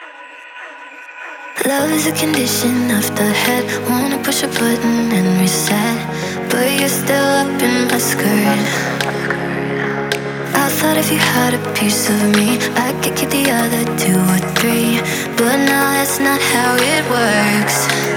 Love is a condition of the head. Wanna push a button and reset, but you're still up in my skirt. I thought if you had a piece of me, I could keep the other two or three, but now that's not how it works.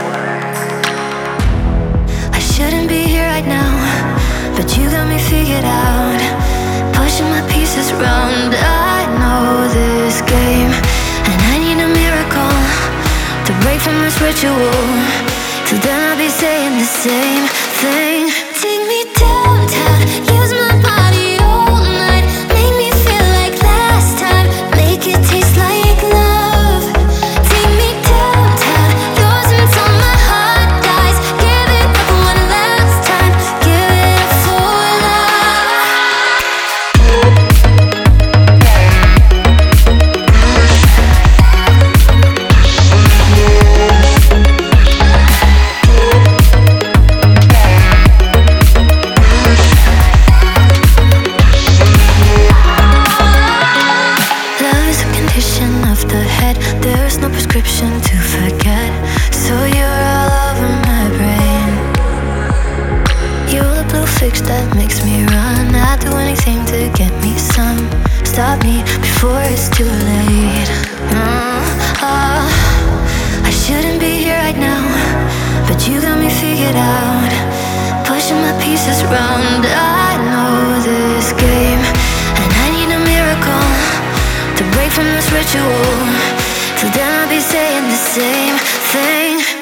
I shouldn't be here right now, but you got me figured out. Pushing my pieces round, I know this game, and I need a miracle to break from this ritual. Till then I'll be saying the same thing. Take me downtown, use my body all night. Make me feel like last time, make it taste like love. Take me downtown, yours until my heart dies. Give it up one last time, give it up for of the head. There's no prescription to forget, so you're all over my brain. You're the blue fix that makes me run. I'd do anything to get me some. Stop me before it's too late. I shouldn't be here right now, but you got me figured out. Pushing my pieces round, I know this game, and I need a miracle to break from this ritual. Till then I'll be saying the same thing.